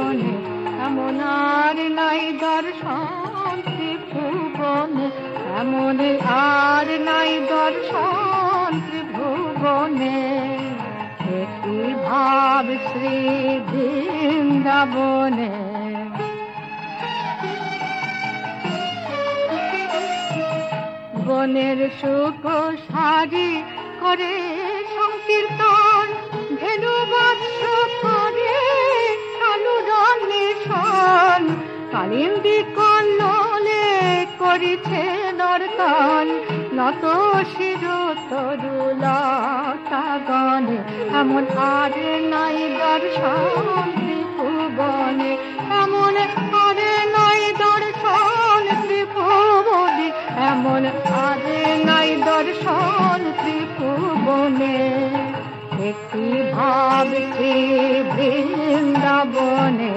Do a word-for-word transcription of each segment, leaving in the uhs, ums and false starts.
ত্রিভুবনে, এমন আর নাই দর্শন ত্রিভুবনে, এমন আর নাই দর্শন ত্রিভুবনে। একই ভাব শ্রী বৃন্দাবনে। বনের সুখ সারি করে সংকীর্তন, ধেনু বৎস করে কালুরন্বেষণ, কালিন্দী কল্লোলে করিছে নর্তন, নত শির তরুলতাগণে, এমন আর নাই দর্শন ত্রিভুবনে, এমন আর নাই দর্শন ত্রিভুবনে, এমন আর নাই দর্শন ত্রিভুবনে। একটি ভাব শ্রী বৃন্দাবনে।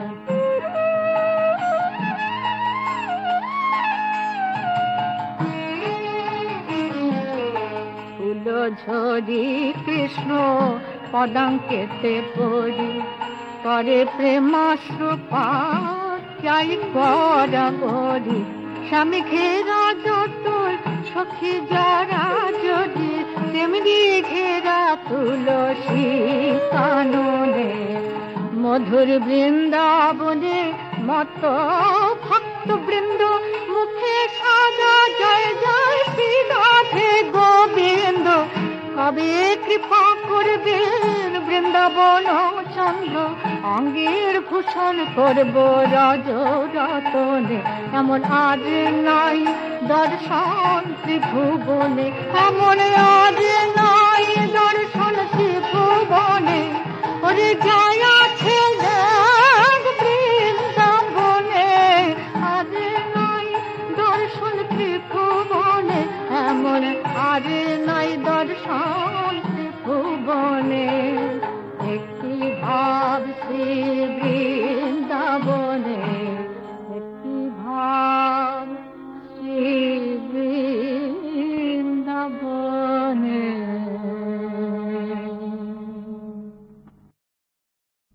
ফুল ঝরি কৃষ্ণ পদাঙ্কেতে পড়ি, করে প্রেমাশ্রুপাই করা করি, স্বামী ঘেরা যত সখী যারা যদি, তেমনি ঘেরা তুলসী কাননে। মধুর বৃন্দাবনে মত ভক্ত বৃন্দ, মুখে সাদা জয় জয় শ্রী রাধে গোবিন্দ। কবে কৃপা করবেন বৃন্দাবন চন্দ্র, অঙ্গের ভূষণ করব রাজ রতনে, এমন আর নাই দর্শন ত্রিভুবনে, এমন আর নাই দর্শন ত্রিভুবনে। ওরে জয় আছে বৃন্দাবনে, আর নাই দর্শন ত্রিভুবনে, এমন আর নাই দর্শন ত্রিভুবনে। একটি ভাব